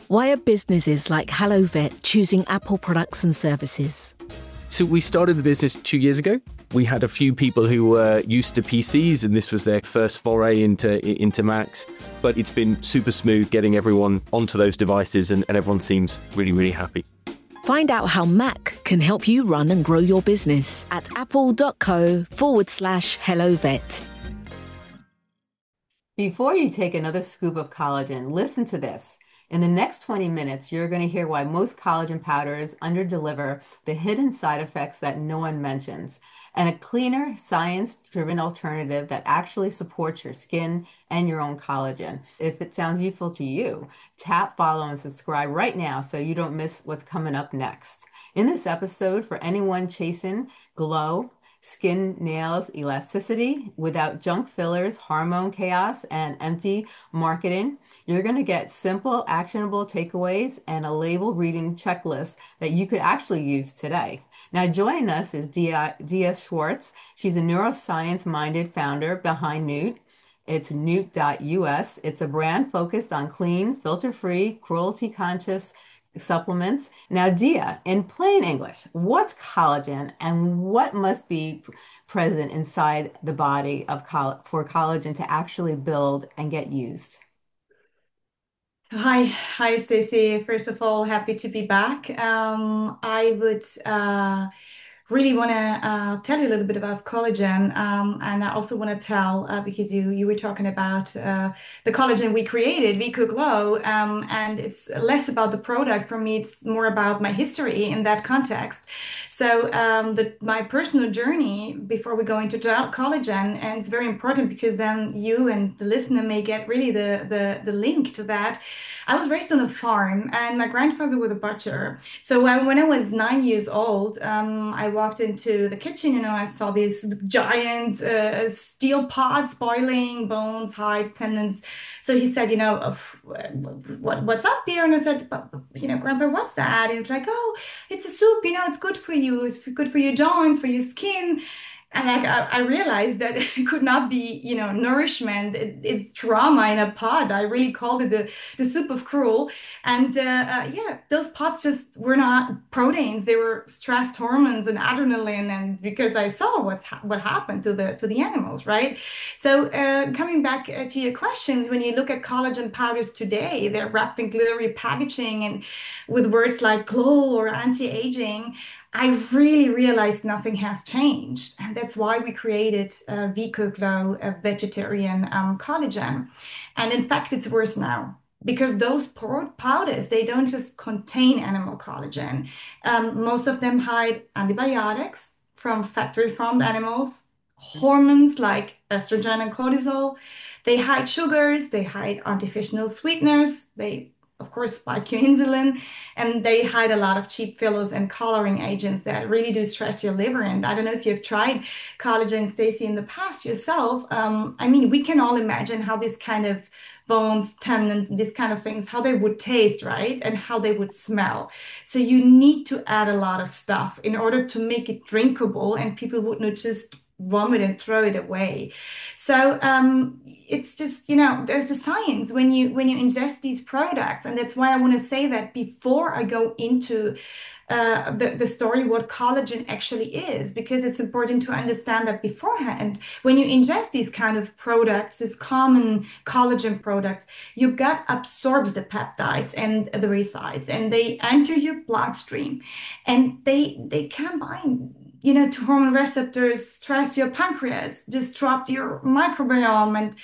Why are businesses like HelloVet choosing Apple products and services? So we started the business 2 years ago. We had a few people who were used to PCs and this was their first foray into Macs. But it's been super smooth getting everyone onto those devices and everyone seems really, really happy. Find out how Mac can help you run and grow your business at apple.co/HelloVet. Before you take another scoop of collagen, listen to this. In the next 20 minutes, you're going to hear why most collagen powders underdeliver the hidden side effects that no one mentions, and a cleaner, science-driven alternative that actually supports your skin and your own collagen. If it sounds useful to you, tap follow and subscribe right now so you don't miss what's coming up next. In this episode, for anyone chasing glow, skin, nails, elasticity without junk fillers, hormone chaos, and empty marketing, you're going to get simple, actionable takeaways and a label reading checklist that you could actually use today. Now, joining us is Dia Schwartz. She's a neuroscience-minded founder behind Noot. It's Noot.us. It's a brand focused on clean, filter-free, cruelty-conscious supplements. Now, Dia, in plain English, what's collagen and what must be present inside the body of for collagen to actually build and get used? Hi, Stacey. First of all, happy to be back. I would really want to tell you a little bit about collagen, and I also want to tell because you were talking about the collagen we created, Vico Glow, and it's less about the product for me. It's more about my history in that context. So my personal journey before we go into collagen, and it's very important because then you and the listener may get really the link to that. I was raised on a farm, and my grandfather was a butcher. So when I was 9 years old, I walked into the kitchen, I saw these giant steel pots boiling bones, hides, tendons. So he said, what's up there? And I said, Grandpa, what's that? And he's like, oh, it's a soup, it's good for you. It's good for your joints, for your skin. And I realized that it could not be, nourishment. It's trauma in a pot. I really called it the soup of cruel. And those pots just were not proteins. They were stressed hormones and adrenaline. And because I saw what happened to the animals, right? So coming back to your questions, when you look at collagen powders today, they're wrapped in glittery packaging and with words like glow or anti-aging. I really realized nothing has changed. And that's why we created Vico Glow, a vegetarian collagen. And in fact, it's worse now because those powders, they don't just contain animal collagen. Most of them hide antibiotics from factory farmed animals, hormones like estrogen and cortisol. They hide sugars, they hide artificial sweeteners, they of course, spike your insulin, and they hide a lot of cheap fillers and coloring agents that really do stress your liver. And I don't know if you've tried collagen, Stacey, in the past yourself. We can all imagine how this kind of bones, tendons, these kind of things, how they would taste, right? And how they would smell. So you need to add a lot of stuff in order to make it drinkable, and people would not just vomit and throw it away. So it's just, there's the science when you ingest these products. And that's why I want to say that before I go into the story, what collagen actually is, because it's important to understand that beforehand, when you ingest these kind of products, these common collagen products, your gut absorbs the peptides and the resides, and they enter your bloodstream, and they combine to hormone receptors, stress your pancreas, disrupt your microbiome, and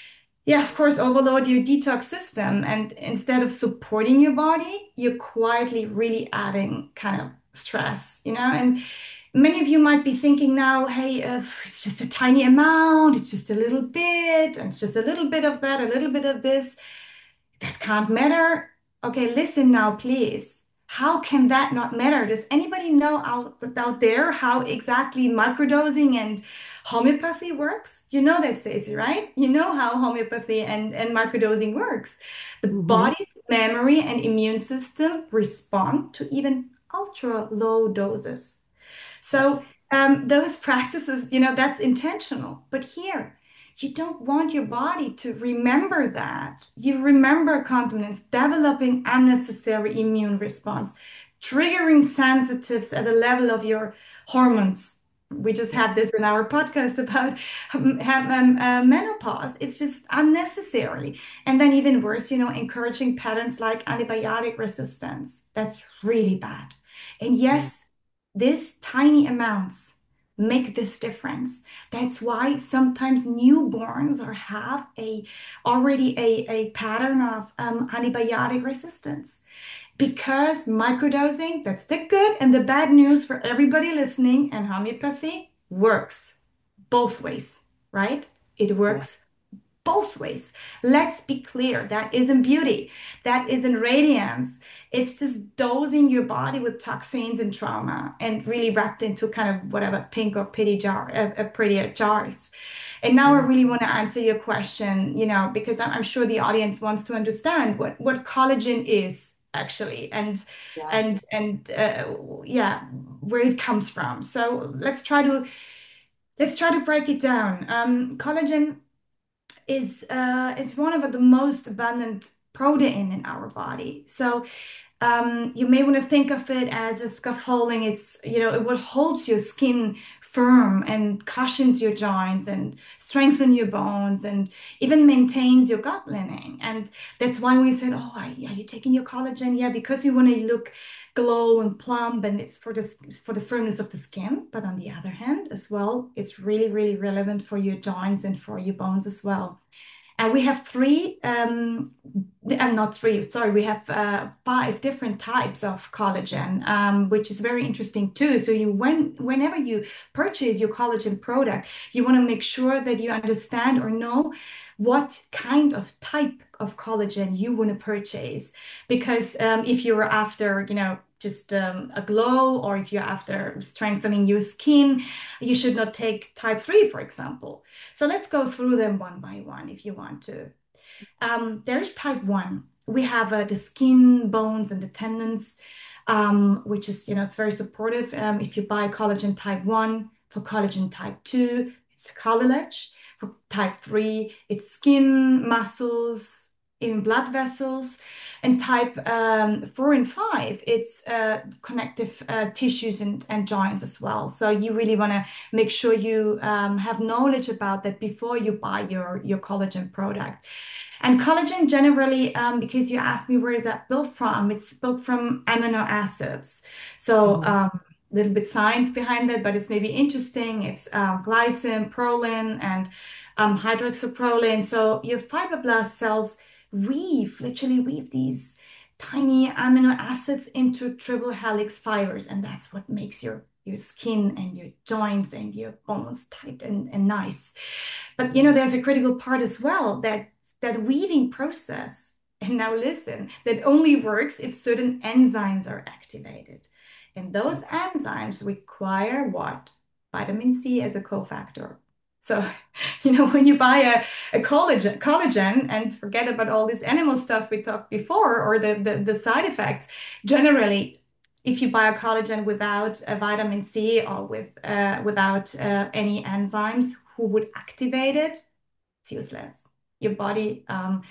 of course, overload your detox system. And instead of supporting your body, you're quietly really adding kind of stress, and many of you might be thinking now, hey, it's just a tiny amount, it's just a little bit, and it's just a little bit of that, a little bit of this. That can't matter. Okay, listen now, please. How can that not matter? Does anybody know out there how exactly microdosing and homeopathy works? You know that, Stacey, right? You know how homeopathy and microdosing works. The body's memory and immune system respond to even ultra low doses. So those practices, that's intentional. But here, You don't want your body to remember that. You remember contaminants, developing unnecessary immune response, triggering sensitives at the level of your hormones. We just had this in our podcast about menopause. It's just unnecessary. And then even worse, encouraging patterns like antibiotic resistance. That's really bad. And Yeah. yes, these tiny amounts make this difference. That's why sometimes newborns or have already a pattern of antibiotic resistance. Because microdosing, that's the good and the bad news for everybody listening, and homeopathy works both ways, right? It Yeah. works both ways. Let's be clear, that isn't beauty, that isn't radiance. It's just dosing your body with toxins and trauma and really wrapped into kind of whatever pink or pretty jar, prettier jars. And now I Yeah. really want to answer your question, because I'm sure the audience wants to understand what collagen is actually Yeah. and yeah, where it comes from. So let's try to break it down. Collagen is one of the most abundant protein in our body. So you may want to think of it as a scaffolding. It what holds your skin firm and cushions your joints and strengthen your bones and even maintains your gut lining. And that's why we said, oh, are you taking your collagen? Yeah, because you want to look glow and plump, and it's for the firmness of the skin. But on the other hand, as well, it's really, really relevant for your joints and for your bones as well. And we have not three, sorry, we have five different types of collagen, which is very interesting too. So whenever you purchase your collagen product, you want to make sure that you understand or know what kind of type of collagen you want to purchase. Because if you're after, just a glow, or if you're after strengthening your skin, you should not take type 3, for example. So let's go through them one by one if you want to. There's type 1. We have the skin, bones, and the tendons, which is, it's very supportive. If you buy collagen type 1, for collagen type 2, it's cartilage. For type 3, it's skin, muscles, in blood vessels. And type 4 and 5, it's connective tissues and joints as well. So you really want to make sure you have knowledge about that before you buy your collagen product. And collagen generally, because you asked me where is that built from, it's built from amino acids. So Mhm. a little bit science behind it, but it's maybe interesting. It's glycine, proline, and hydroxyproline. So your fibroblast cells literally weave these tiny amino acids into triple helix fibers, and that's what makes your skin and your joints and your bones tight and nice. But there's a critical part as well, that weaving process. And now listen, that only works if certain enzymes are activated. And those enzymes require what? Vitamin C as a cofactor. So, when you buy a collagen and forget about all this animal stuff we talked before, or the side effects, generally, if you buy a collagen without a vitamin C, or without any enzymes who would activate it, it's useless. Your body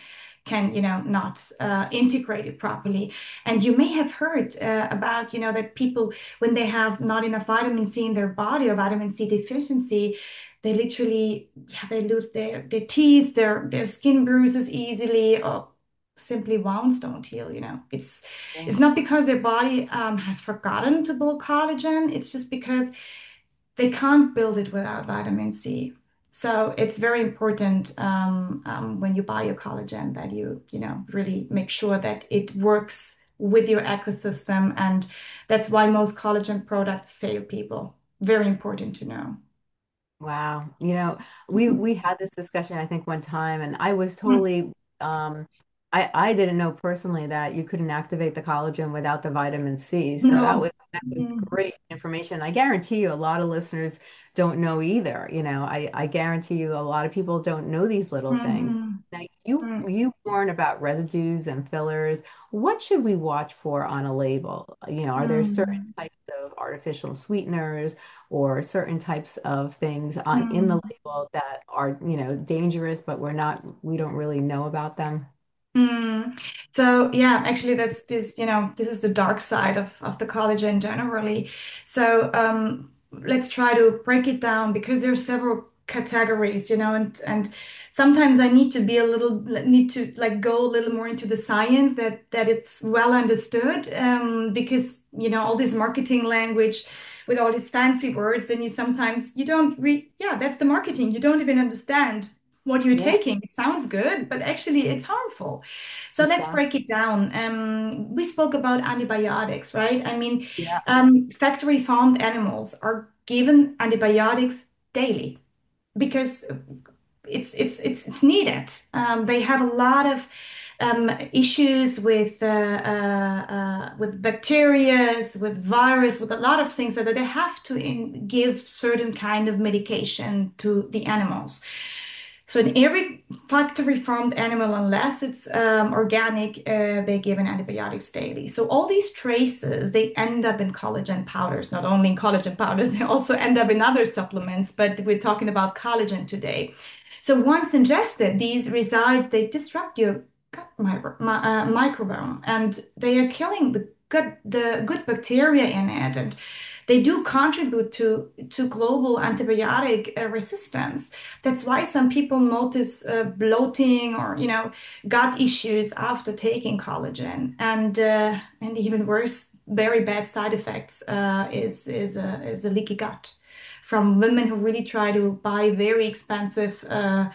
can, not integrate it properly. And you may have heard about, that people, when they have not enough vitamin C in their body, or vitamin C deficiency, they literally, yeah, they lose their teeth, their skin bruises easily, or simply wounds don't heal. It's not because their body has forgotten to build collagen. It's just because they can't build it without vitamin C. So it's very important when you buy your collagen that you really make sure that it works with your ecosystem, and that's why most collagen products fail people. Very important to know. Wow. We had this discussion, I think, one time, and I was totally I didn't know personally that you couldn't activate the collagen without the vitamin C. So No. that was great information. I guarantee you a lot of listeners don't know either. I guarantee you a lot of people don't know these little things. Mhm. Now you warn about residues and fillers. What should we watch for on a label? Are there certain Mhm. types of artificial sweeteners or certain types of things on in the Mm. label that are, dangerous, but we don't really know about them. Mm. So yeah, actually this is the dark side of the collagen generally. So let's try to break it down because there are several categories, and sometimes I need to be a little need to like go a little more into the science that it's well understood because all this marketing language with all these fancy words, then you sometimes you don't read, yeah, that's the marketing. You don't even understand what you're Yeah, taking. It sounds good, but actually it's harmful. So it let's sounds, break it down. We spoke about antibiotics, right? I mean, yeah, factory farmed animals are given antibiotics daily because it's needed. They have a lot of issues with bacterias, with virus, with a lot of things that they have to give certain kind of medication to the animals. So in every factory farmed animal, unless it's organic, they give an antibiotics daily. So all these traces, they end up in collagen powders, not only in collagen powders, they also end up in other supplements, but we're talking about collagen today. So once ingested, these resides, they disrupt your gut microbiome and they are killing the good bacteria in it. And they do contribute to global antibiotic resistance. That's why some people notice bloating or gut issues after taking collagen, and even worse, very bad side effects is a leaky gut from women who really try to buy very expensive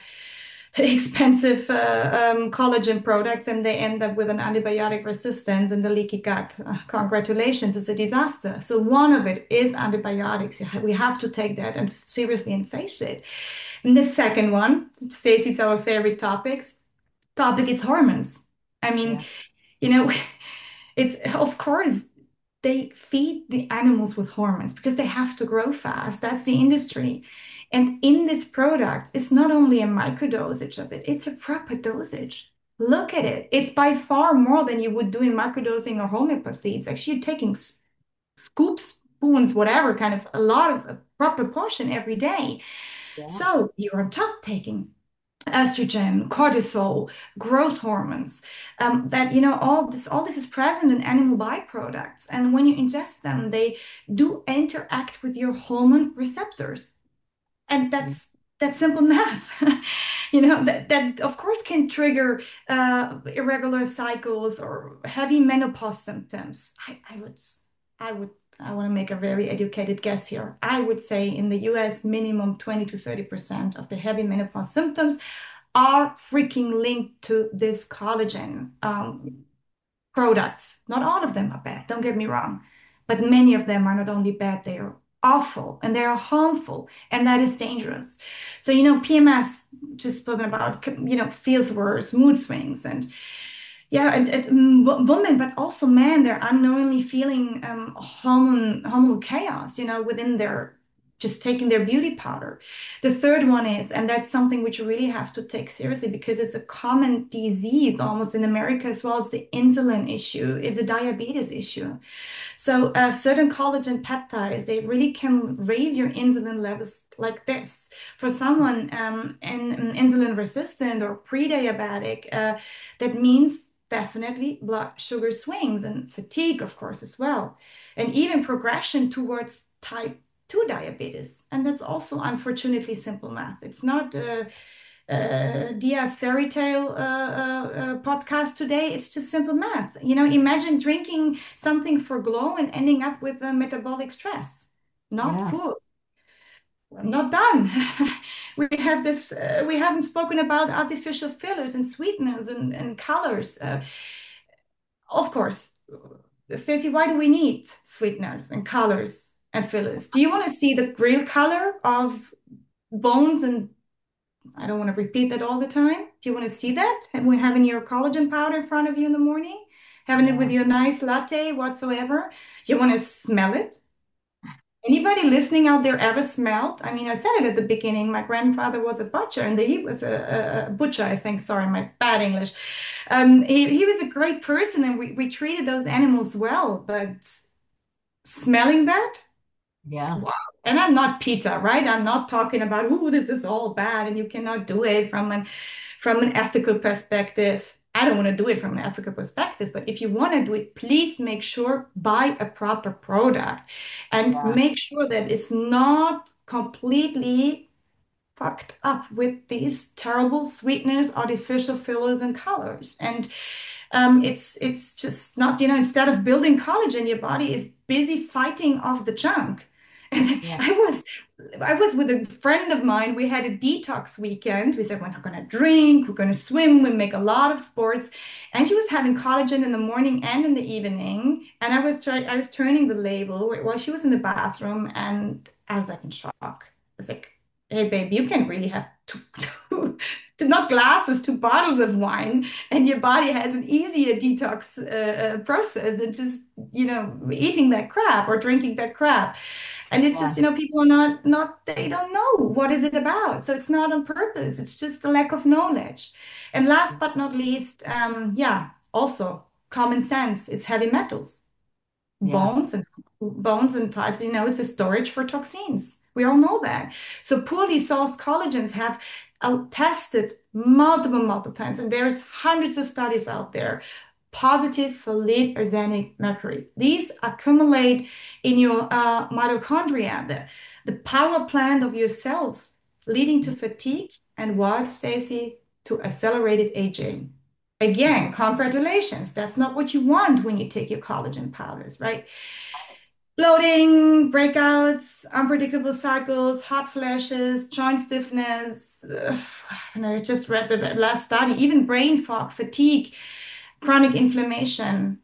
expensive collagen products and they end up with an antibiotic resistance and the leaky gut. Congratulations, it's a disaster. So one of it is antibiotics. We have to take that and seriously and face it. And the second one, Stacey's our favorite topic is hormones. I mean, yeah, you know, it's of course they feed the animals with hormones because they have to grow fast. That's the industry. And in this product, it's not only a microdosage of it, it's a proper dosage. Look at it. It's by far more than you would do in microdosing or homeopathy. It's actually taking scoops, spoons, whatever, kind of a lot of a proper portion every day. yeah, So you're on top taking estrogen, cortisol, growth hormones. That all this is present in animal byproducts, and when you ingest them, they do interact with your hormone receptors, and yeah, that's simple math. That of course can trigger irregular cycles or heavy menopause symptoms. I would I want to make a very educated guess here. I would say in the US, minimum 20 to 30% of the heavy menopause symptoms are freaking linked to this collagen products. Not all of them are bad, don't get me wrong, but many of them are not only bad, they are awful and they are harmful, and that is dangerous. So, PMS, just spoken about, feels worse, mood swings, and yeah, and women, but also men, they're unknowingly feeling hormonal chaos, within their just taking their beauty powder. The third one is, and that's something which you really have to take seriously because it's a common disease almost in America as well as the insulin issue, is a diabetes issue. So certain collagen peptides, they really can raise your insulin levels like this. For someone insulin resistant or pre-diabetic, that means definitely blood sugar swings and fatigue, of course, as well. And even progression towards type 2 diabetes. And that's also unfortunately simple math. It's not Dia's fairy tale podcast today. It's just simple math. Imagine drinking something for glow and ending up with metabolic stress. Not yeah. cool. I'm not done. We have this, we haven't spoken about artificial fillers and sweeteners and colors. Of course, Stacey, why do we need sweeteners and colors and fillers? Do you want to see the real color of bones and I don't want to repeat that all the time. Do you want to see that? And we're having your collagen powder in front of you in the morning, having it with Yeah. your nice latte whatsoever. You want to smell it? Anybody listening out there ever smelled? I mean, I said it at the beginning. My grandfather was a butcher, and he was a butcher, I think. Sorry, my bad English. He was a great person, and we treated those animals well. But smelling that, Yeah. wow. And I'm not pizza, right? I'm not talking about, oh, this is all bad and you cannot do it from an ethical perspective. I don't want to do it from an ethical perspective, but if you want to do it, please make sure buy a proper product and Yeah. make sure that it's not completely fucked up with these terrible sweeteners, artificial fillers, and colors. And it's just not, instead of building collagen, your body is busy fighting off the junk. And Yeah. I was with a friend of mine. We had a detox weekend. We said we're not going to drink, we're going to swim, we make a lot of sports. And she was having collagen in the morning and in the evening. And I was turning the label while she was in the bathroom, and I was like in shock. I was like, hey babe, you can really have not glasses, 2 bottles of wine, and your body has an easier detox process than just, eating that crap or drinking that crap. And it's just, Yeah. people are not, they don't know what is it about. So it's not on purpose. It's just a lack of knowledge. And last but not least, yeah, also common sense. It's heavy metals, Yeah. bones and types. It's a storage for toxins. We all know that. So poorly sourced collagens have tested multiple times, and there's hundreds of studies out there positive for lead arsenic mercury. These accumulate in your mitochondria, the power plant of your cells, leading to fatigue and what, Stacy? To accelerated aging. Again, congratulations. That's not what you want when you take your collagen powders, right? Bloating, breakouts, unpredictable cycles, hot flashes, joint stiffness. I just read the last study, even brain fog, fatigue, chronic inflammation.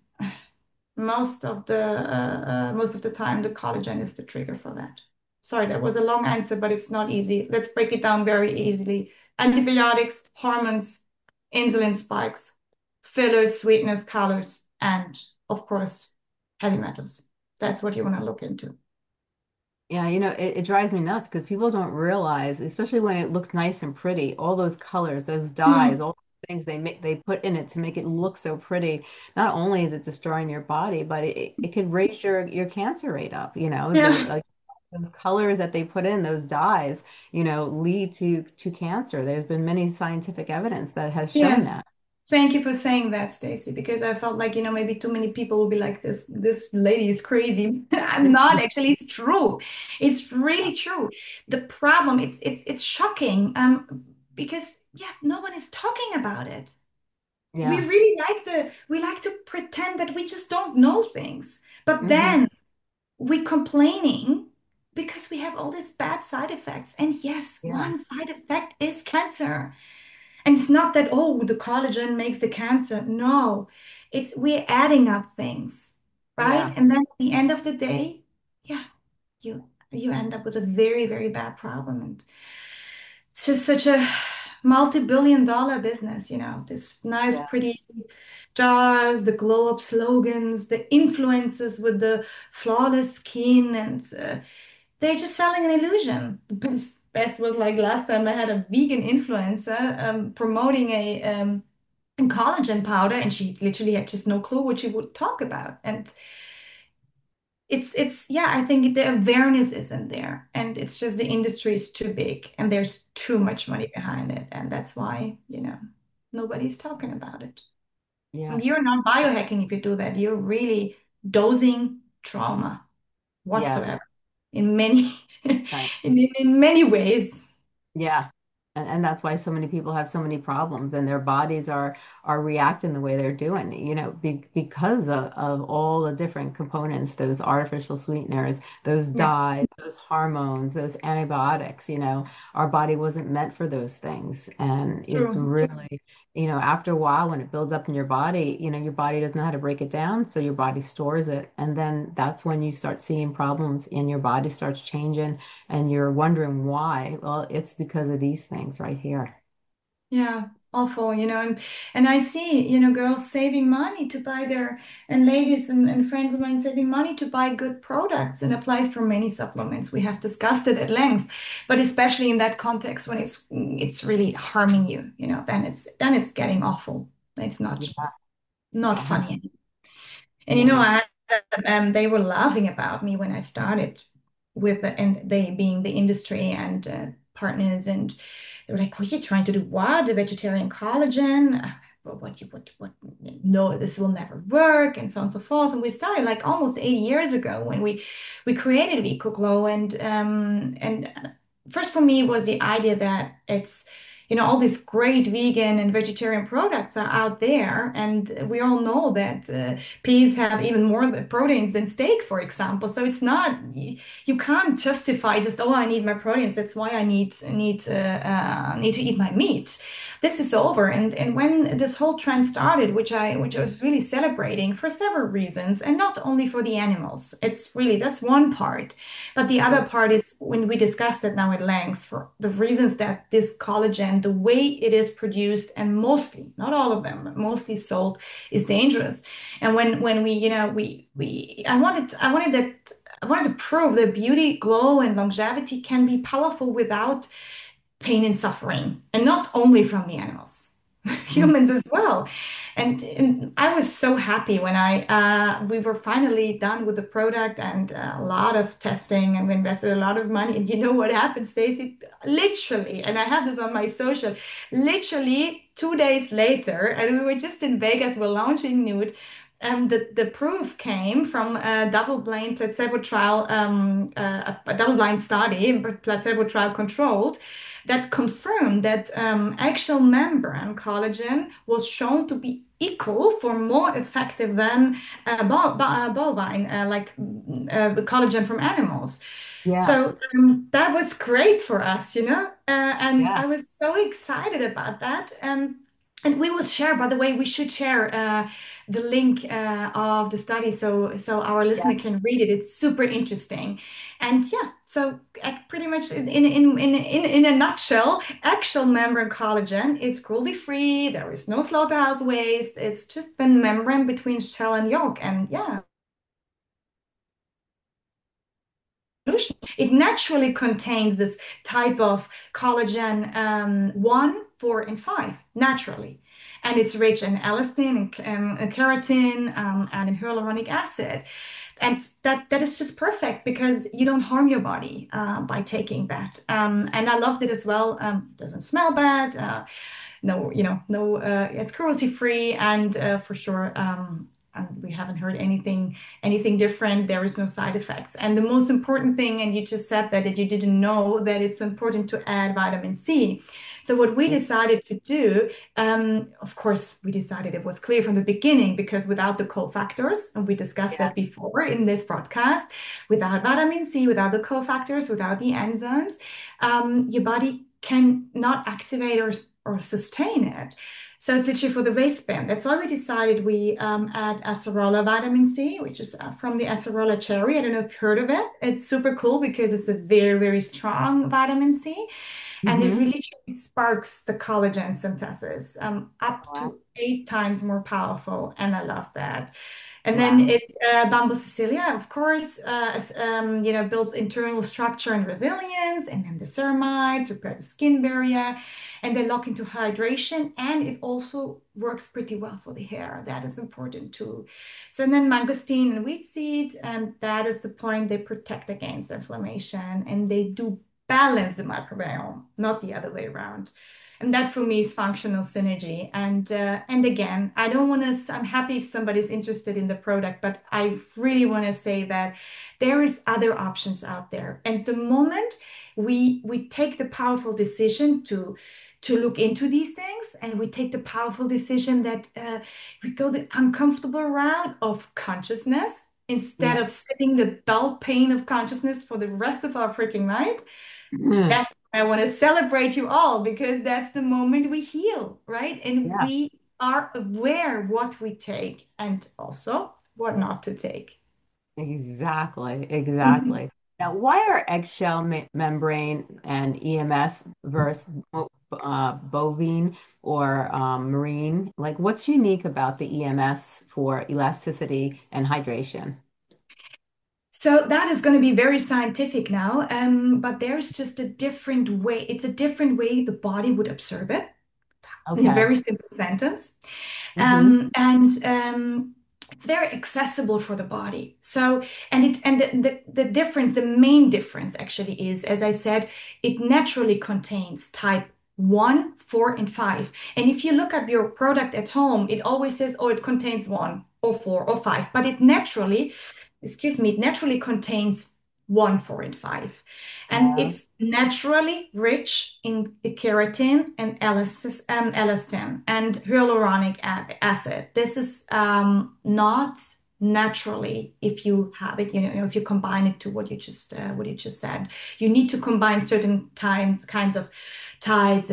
Most of the time, the collagen is the trigger for that. Sorry, that was a long answer, but it's not easy. Let's break it down very easily. Antibiotics, hormones, insulin spikes, fillers, sweeteners, colors, and of course, heavy metals. That's what you want to look into. Yeah, it drives me nuts because people don't realize, especially when it looks nice and pretty, all those colors, those dyes, Hmm. all the things they put in it to make it look so pretty. Not only is it destroying your body, but it could raise your cancer rate up, Yeah. like those colors that they put in, those dyes, lead to cancer. There's been many scientific evidence that has shown Yes. that. Thank you for saying that, Stacey, because I felt like, maybe too many people will be like, this lady is crazy. I'm not actually, it's true. It's really true. The problem, it's shocking, because yeah, no one is talking about it. We Yeah. really we like to pretend that we just don't know things. But Hmm. then we complaining because we have all these bad side effects. And yes, Yeah. one side effect is cancer. And it's not that, oh, the collagen makes the cancer. No, it's we're adding up things, right? Yeah. And then at the end of the day, yeah, you end up with a very, very bad problem. And it's just such a multi-billion dollar business, this nice, Yeah. pretty jars, the glow up slogans, the influences with the flawless skin, and they're just selling an illusion. The best was like last time I had a vegan influencer promoting a collagen powder, and she literally had just no clue what she would talk about. And it's yeah, I think the awareness isn't there, and it's just the industry is too big, and there's too much money behind it, and that's why, nobody's talking about it. Yeah. And you're not biohacking if you do that. You're really dosing trauma Yes. whatsoever in many Right. in many ways. Yeah. And that's why so many people have so many problems and their bodies are reacting the way they're doing, because of all the different components, those artificial sweeteners, those Yeah, dyes, those hormones, those antibiotics, our body wasn't meant for those things. And it's true. really, after a while when it builds up in your body, your body doesn't know how to break it down, so your body stores it. And then that's when you start seeing problems and your body starts changing and you're wondering why. Well, it's because of these things right here. Yeah, awful, and I see, girls saving money to buy and ladies and friends of mine saving money to buy good products, and applies for many supplements. We have discussed it at length, but especially in that context when it's really harming you, then it's getting awful. It's not Yeah. not Yeah. funny. And Yeah. I They were laughing about me when I started with and they being the industry and partners, and they were like, "What are you trying to do? What? A vegetarian collagen? What? No, this will never work," and so on and so forth. And we started like almost 80 years ago when we created VicoGlow, and first for me was the idea that it's all these great vegan and vegetarian products are out there, and we all know that peas have even more proteins than steak, for example. So it's not you can't justify just, oh, I need my proteins. That's why I need to eat my meat. This is over. And when this whole trend started, which I was really celebrating for several reasons, and not only for the animals. It's really that's one part. But the other part is when we discussed it now at length for the reasons that this collagen, the way it is produced, and mostly, not all of them, but mostly sold, is dangerous. And when we, I wanted to prove that beauty, glow, and longevity can be powerful without pain and suffering, and not only from the animals, humans as well. And I was so happy when I we were finally done with the product and a lot of testing, and we invested a lot of money. And you know what happened, Stacey? Literally, and I have this on my social, literally 2 days later, and we were just in Vegas, we're launching Nude. The proof came from a double-blind placebo trial, a double-blind study, but placebo trial controlled, that confirmed that eggshell membrane collagen was shown to be equal for more effective than bovine, the collagen from animals. Yeah. So that was great for us, and Yeah. I was so excited about that. And we will share, by the way, we should share the link of the study so our listener can read it. It's super interesting. And yeah, so pretty much in a nutshell, eggshell membrane collagen is cruelty free. There is no slaughterhouse waste. It's just the membrane between shell and yolk. And yeah, it naturally contains this type of collagen 1, 4, and 5 naturally. And it's rich in elastin and keratin and in hyaluronic acid. And that is just perfect because you don't harm your body by taking that. And I loved it as well. It doesn't smell bad. No, no, it's cruelty free and for sure. And we haven't heard anything different. There is no side effects. And the most important thing, and you just said that you didn't know that it's important to add vitamin C. So what we decided to do, of course, we decided it was clear from the beginning because without the cofactors, and we discussed Yeah. that before in this broadcast, without vitamin C, without the cofactors, without the enzymes, your body can not activate or sustain it. So it's literally for the waistband. That's why we decided we add acerola vitamin C, which is from the acerola cherry. I don't know if you've heard of it. It's super cool because it's a very, very strong vitamin C, and it Hmm. really sparks the collagen synthesis up Wow. to 8 times more powerful. And I love that. And then Wow. it's Bamboo Sicilia, of course, builds internal structure and resilience. And then the ceramides repair the skin barrier, and they lock into hydration. And it also works pretty well for the hair. That is important too. So and then mangosteen and wheat seed, and that is the point. They protect against inflammation, and they do balance the microbiome, not the other way around. And that for me is functional synergy. And again, I don't want to. I'm happy if somebody's interested in the product, but I really want to say that there is other options out there. And the moment we take the powerful decision to look into these things, and we take the powerful decision that we go the uncomfortable route of consciousness Yeah. instead of sitting the dull pain of consciousness for the rest of our freaking life. Mm. That's I want to celebrate you all because that's the moment we heal, right? And Yeah. we are aware what we take and also what not to take. Exactly. Mhm. Exactly. Now, why are eggshell membrane and EMS versus bovine or marine? Like, what's unique about the EMS for elasticity and hydration? So that is going to be very scientific now, but there's just a different way. It's a different way the body would absorb it in a Okay. very simple sentence. Hmm. And it's very accessible for the body. So, and the difference, the main difference actually is, as I said, it naturally contains type 1, 4, and 5. And if you look up your product at home, it always says, oh, it contains 1 or 4 or 5, but it naturally, excuse me, it naturally contains 1, 4, and 5. And Yeah. it's naturally rich in keratin and elastin and hyaluronic acid. This is not naturally if you have it, if you combine it to what you just said. You need to combine certain kinds of tides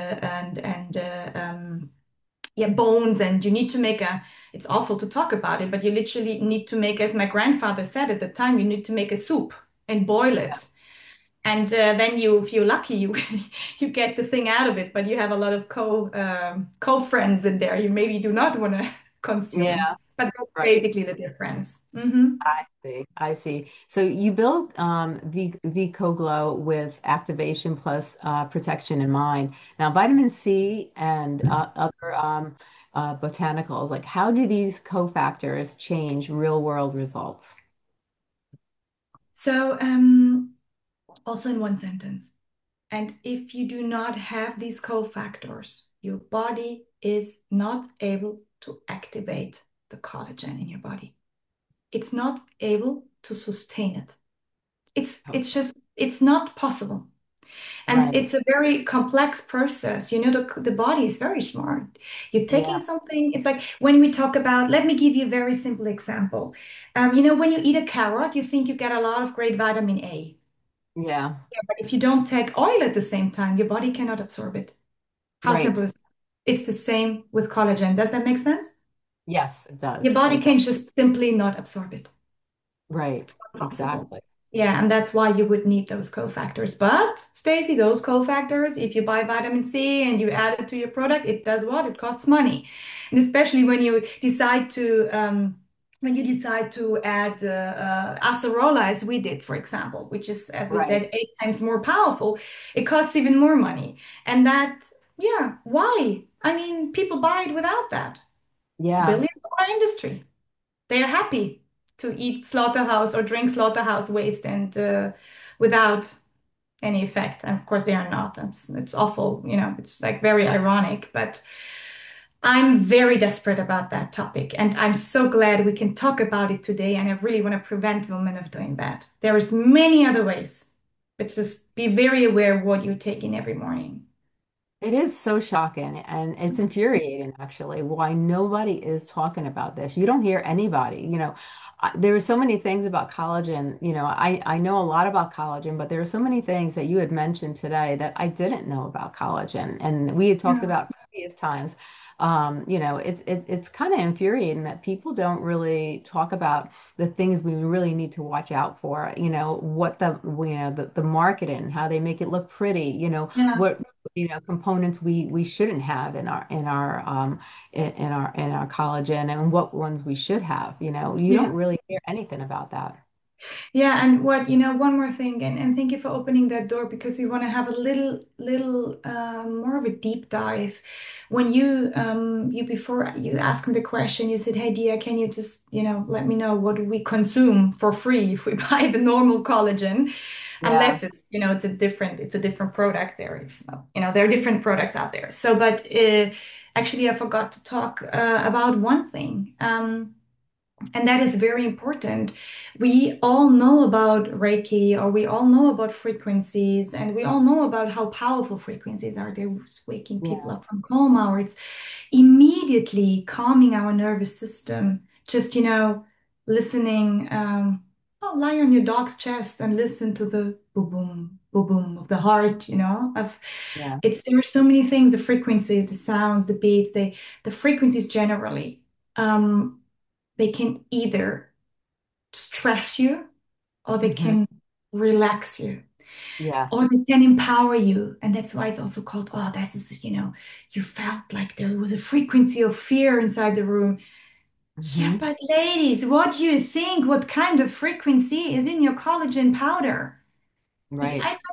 and yeah, bones, and you need to make a, it's awful to talk about it, but you literally need to make, as my grandfather said at the time, you need to make a soup and boil it. And then you, if you're lucky, you you get the thing out of it, but you have a lot of co-friends in there you maybe do not want to consume. Yeah. But that's Right. basically the difference. Hmm. I see. I see. So you built V Glow with activation plus protection in mind. Now, vitamin C and other botanicals, like how do these cofactors change real world results? So, also in one sentence, and if you do not have these cofactors, your body is not able to activate the collagen in your body. It's not able to sustain it. Oh, It's just it's not possible. And right. it's a very complex process. You know, the body is very smart. You're taking Yeah. something, it's like when we talk about, let me give you a very simple example. When you eat a carrot, you think you get a lot of great vitamin A. Yeah. Yeah, but if you don't take oil at the same time, your body cannot absorb it. How Right. simple is it? It's the same with collagen. Does that make sense? Yes, it Your does. body It does. can just simply not absorb it. Right. Possible. Exactly. Yeah, and that's why you would need those cofactors. But Stacy, those cofactors, if you buy vitamin C and you add it to your product, it does what? It costs money. And especially when you decide to add acerola, as we did, for example, which is, as we Right. said, 8 times more powerful, it costs even more money. And that, yeah, why? I mean, people buy it without that. Yeah. Billion-dollar industry. They're happy to eat slaughterhouse or drink slaughterhouse waste and without any effect. And of course, they are not. It's awful. It's like very ironic. But I'm very desperate about that topic, and I'm so glad we can talk about it today. And I really want to prevent women of doing that. There is many other ways, but just be very aware of what you're taking every morning. It is so shocking and it's infuriating, actually, why nobody is talking about this. You don't hear anybody, there are so many things about collagen. I know a lot about collagen, but there are so many things that you had mentioned today that I didn't know about collagen. And we had talked Yeah. about previous times. It's kind of infuriating that people don't really talk about the things we really need to watch out for, what the marketing, how they make it look pretty, Yeah. what components we shouldn't have in our collagen and what ones we should have. You Yeah. don't really hear anything about that. Yeah, and one more thing, and thank you for opening that door because we want to have a little more of a deep dive. When you before you asked me the question, you said, "Hey, Dia, can you just let me know what do we consume for free if we buy the normal collagen, Yeah. unless it's a different product there. It's not, there are different products out there. So, but actually, I forgot to talk about one thing. And that is very important. We all know about Reiki, or we all know about frequencies, and we all know about how powerful frequencies are. They're waking people Yeah. up from coma, or it's immediately calming our nervous system. Just, listening, lie on your dog's chest and listen to the boom, boom, boom of the heart, Yeah. there are so many things, the frequencies, the sounds, the beats, the frequencies generally. Um, they can either stress you or they Hmm. can relax you Yeah. or they can empower you. And that's why it's also called, oh, this is, you felt like there was a frequency of fear inside the room. Yeah, Hmm. but ladies, what do you think? What kind of frequency is in your collagen powder? I Right.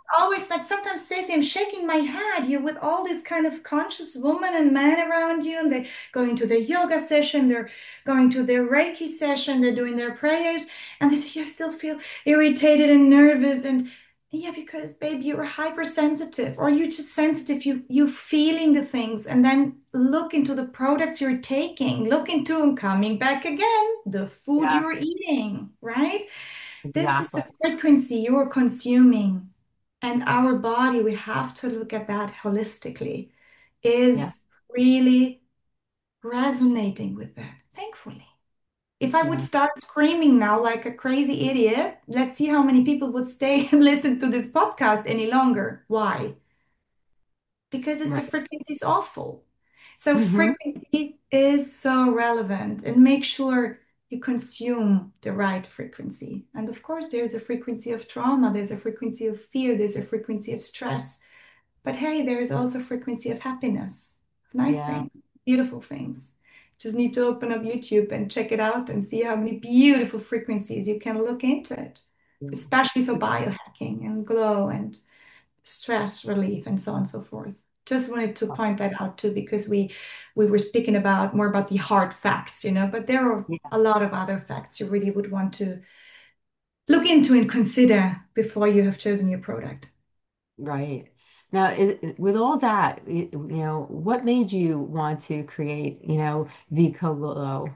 always like sometimes, Stacey, I'm shaking my head. You're with all these kind of conscious women and men around you, and they're going to their yoga session, they're going to their Reiki session, they're doing their prayers, and they say, "You still feel irritated and nervous." And yeah, because babe, you're hypersensitive, or you're just sensitive. You feeling the things, and then look into the products you're taking, look into and coming back again, the food Yeah, you're eating, right? This is exactly. the frequency you are consuming. And our body, we have to look at that holistically, Yeah, is really resonating with that, thankfully. If I would yeah, start screaming now like a crazy idiot, let's see how many people would stay and listen to this podcast any longer. Why? Because it's the right. frequency is awful. So Hmm. frequency is so relevant, and make sure you consume the right frequency. And of course, there's a frequency of trauma, there's a frequency of fear, there's a frequency of stress. But hey, there is also a frequency of happiness, nice Yeah. things, beautiful things. Just need to open up YouTube and check it out and see how many beautiful frequencies you can look into it, especially for biohacking and glow and stress relief and so on and so forth. Just wanted to point that out too, because we were speaking about more about the hard facts, but there are Yeah. a lot of other facts you really would want to look into and consider before you have chosen your product. Right. Now, with all that, what made you want to create, Vico Glow?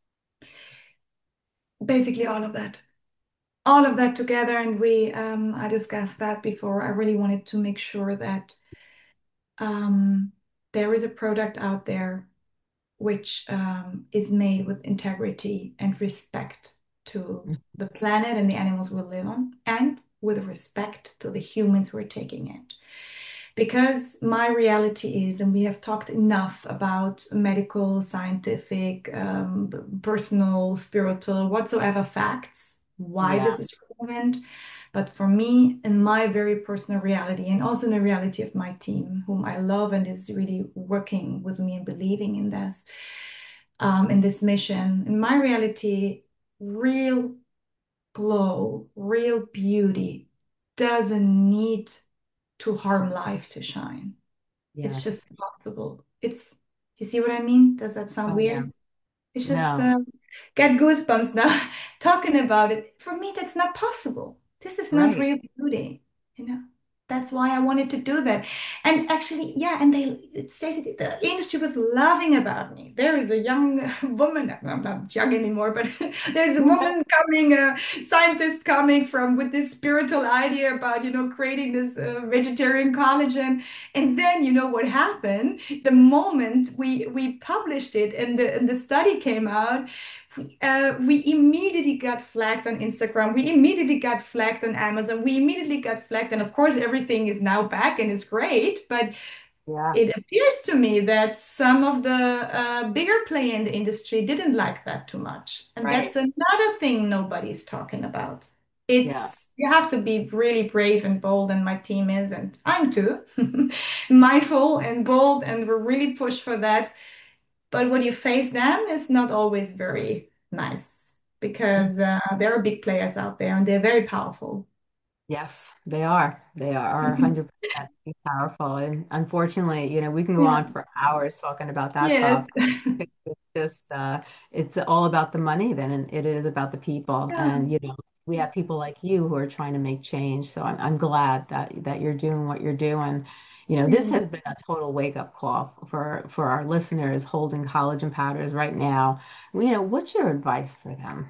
Basically, all of that together, and we I discussed that before. I really wanted to make sure that um, there is a product out there which is made with integrity and respect to the planet and the animals we live on, and with respect to the humans who are taking it. Because my reality is, and we have talked enough about medical, scientific, personal, spiritual, whatsoever facts, why Yeah. this is relevant. But for me, in my very personal reality, and also in the reality of my team, whom I love and is really working with me and believing in this mission, in my reality, real glow, real beauty doesn't need to harm life to shine. It's Yes. just possible. You see what I mean? Does that sound Oh, yeah. weird? It's just No. get goosebumps now talking about it. For me, that's not possible. This is not Right. real beauty, you know. That's why I wanted to do that. And actually, yeah, and Stacey, the industry was loving about me. There is a young woman, I'm not young anymore, but there's a woman coming, a scientist coming from with this spiritual idea about, creating this vegetarian collagen. And then you know what happened? The moment we published it and the study came out, we immediately got flagged on Instagram. We immediately got flagged on Amazon. We immediately got flagged. And of course, everything is now back and it's great. But Yeah. it appears to me that some of the bigger play in the industry didn't like that too much. And that's Right. another thing nobody's talking about. Yeah. You have to be really brave and bold, and my team is, and I'm too, mindful and bold, and we're really push for that. But what you face then is not always very nice, because there are big players out there and they're very powerful. Yes, they are. They are Mhm. 100% powerful. And unfortunately, we can go Yeah. on for hours talking about that Yes. topic. It's just, it's all about the money than it is about the people. Yeah. And, we have people like you who are trying to make change. So I'm glad that you're doing what you're doing. This Yeah. has been a total wake-up call for our listeners holding collagen powders right now. What's your advice for them?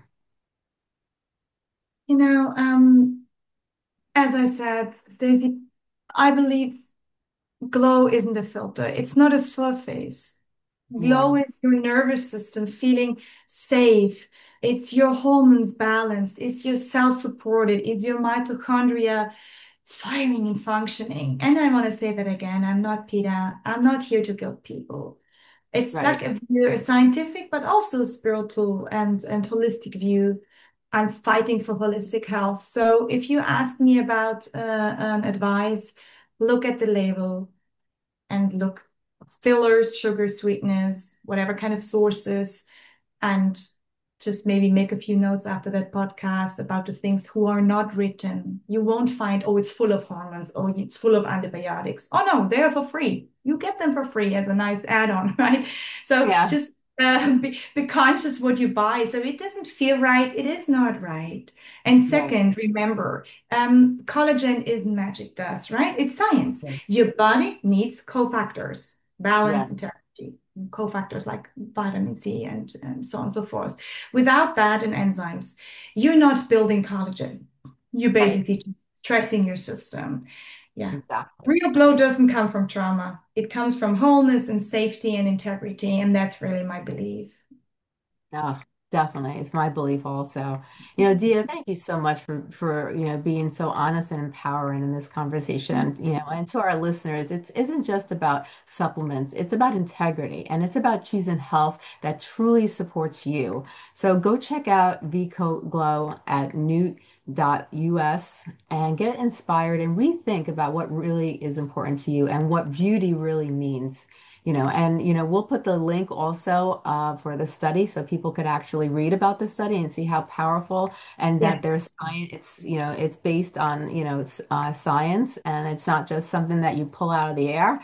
You know, as I said, Stacey, I believe glow isn't a filter. It's not a surface. Glow Yeah, is your nervous system feeling safe. It's your hormones balanced. It's your cells supported. It's your mitochondria firing and functioning. And I want to say that again. I'm not PETA. I'm not here to guilt people. It's like right. a scientific, but also spiritual and holistic view. I'm fighting for holistic health. So if you ask me about an advice, look at the label and look fillers, sugar sweetness, whatever kind of sources, and just maybe make a few notes after that podcast about the things who are not written. You won't find, oh, it's full of hormones, oh, it's full of antibiotics. Oh no, they are for free. You get them for free as a nice add-on, right? So Yeah, just be conscious what you buy. So it doesn't feel right, it is not right. And right. second, remember, collagen isn't magic dust, right? It's science. Yeah, Your body needs cofactors, yeah, balance, integrity, cofactors like vitamin C and so on and so forth. Without that and enzymes, you're not building collagen. You're right. basically just stressing your system. Yeah. Exactly. Real glow doesn't come from trauma. It comes from wholeness and safety and integrity. And that's really my belief. Oh, definitely. It's my belief also. Dia, thank you so much for, being so honest and empowering in this conversation. And to our listeners, it isn't just about supplements, it's about integrity and it's about choosing health that truly supports you. So go check out Vico Glow at newt.us and get inspired and rethink about what really is important to you and what beauty really means. We'll put the link also for the study so people could actually read about the study and see how powerful and Yeah. that there's science. It's based on, science and it's not just something that you pull out of the air,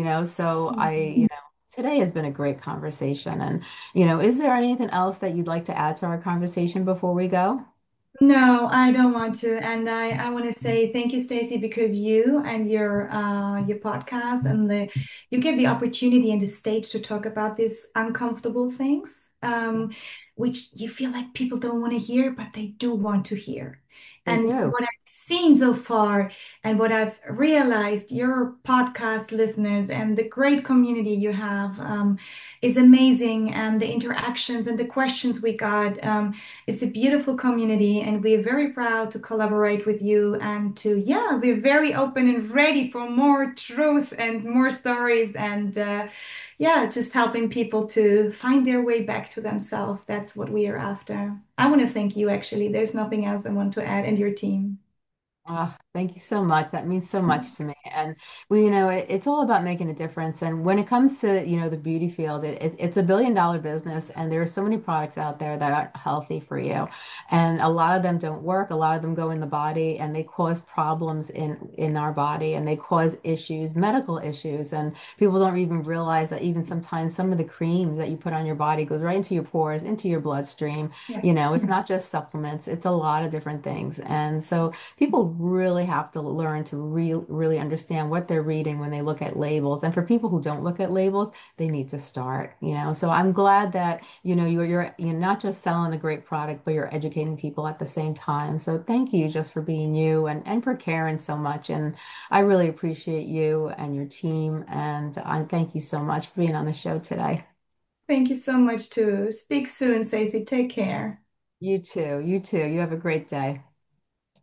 so today has been a great conversation. And, is there anything else that you'd like to add to our conversation before we go? No, I don't want to. And I want to say thank you, Stacey, because you and your podcast and the you give the opportunity and the stage to talk about these uncomfortable things, which you feel like people don't want to hear, but they do want to hear. They And do. what I've seen so far and what I've realized, your podcast listeners and the great community you have is amazing. And the interactions and the questions we got. It's a beautiful community, and we're very proud to collaborate with you and yeah, we're very open and ready for more truth and more stories and yeah, just helping people to find their way back to themselves. That's what we are after. I want to thank you, actually. There's nothing else I want to add, and your team. Oh, thank you so much. That means so much to me. And it's all about making a difference. And when it comes to, the beauty field, it's $1 billion business, and there are so many products out there that are healthy for you. And a lot of them don't work. A lot of them go in the body, and they cause problems in our body, and they cause issues, medical issues. And people don't even realize that even sometimes some of the creams that you put on your body goes right into your pores, into your bloodstream. Yeah. It's not just supplements. It's a lot of different things. And so people really have to learn to really understand what they're reading when they look at labels. And for people who don't look at labels, they need to start. So I'm glad that, you're not just selling a great product, but you're educating people at the same time. So thank you just for being you and for caring so much. And I really appreciate you and your team. And I thank you so much for being on the show today. Thank you so much, too. Speak soon, Stacey. Take care. You too. You too. You have a great day.